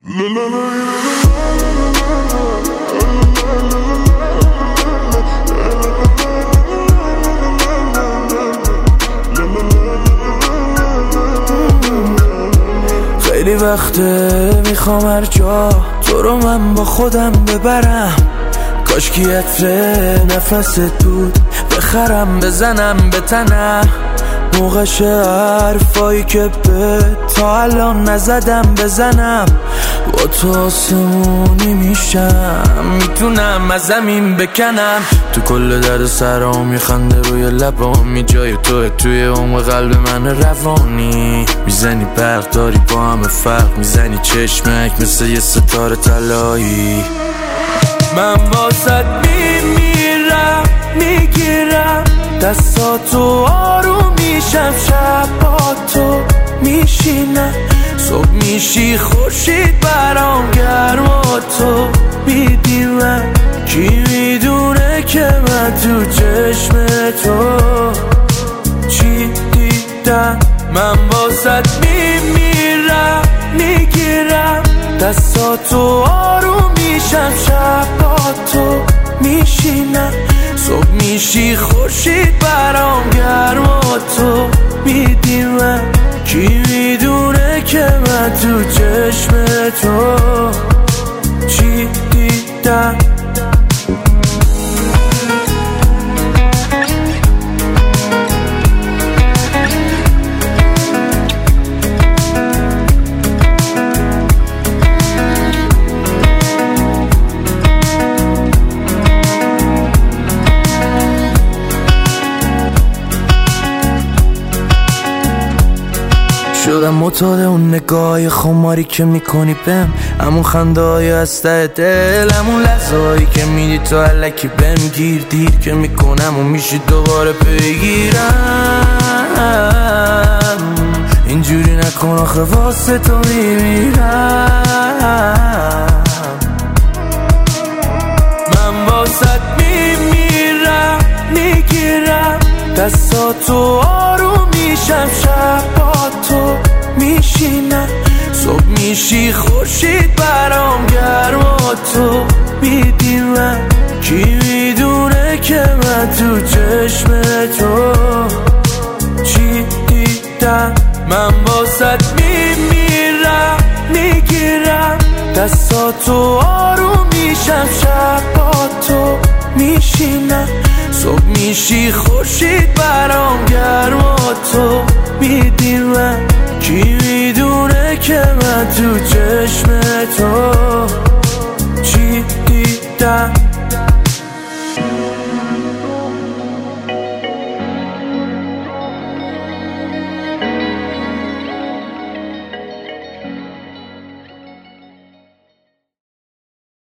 خیلی وقته میخوام هر جا تو رو من با خودم ببرم، کاشکی عطر نفس دود بخرم بزنم به تنم، موقعش حرفایی که به تا الان نزدم بزنم، با تو آسمونی میشم، میتونم از زمین بکنم، تو کل درد سرام میخنده روی لبامی، جای توی عمق قلب من روانی، میزنی برق داری با همه فرق، میزنی چشمک مثل یه ستاره طلایی، من واسط میمیرم میگیرم دستاتو آروم میشم، شب با تو میشینم، صبح میشی خورشید برام گرم و تو میدی من، کی میدونه که من تو چشم تو چی دیدم، من واسط میمیرم میگیرم دستاتو آروم میشم، شب با تو میشینم، صبح میشی خورشید برام گرم و تو میدی من، کی میدونه که من تو چشم تو چی دیدم. شدم معتاد اون نگاه خماری که میکنی بهم، همون خنده های از ته دل، همون لحظه هایی که میدی تو الکی بهم گیر، دیر که میکنم و میشی دوباره بگیرم، اینجوری نکن آخه واسه تو میمیرم، من واسط میمیرم میگیرم دستاتو آروم میشم، شب با تو میشینم، صبح میشی خورشید برام گرم و تو میدی من، کی میدونه که من تو چشم تو چی دیدم، من واسط میمیرم میگیرم دستاتو آروم میشم، شب با تو میشینم، صبح میشی خورشید برام گرم و تو میدی من، کی میدونه که من تو چشم تو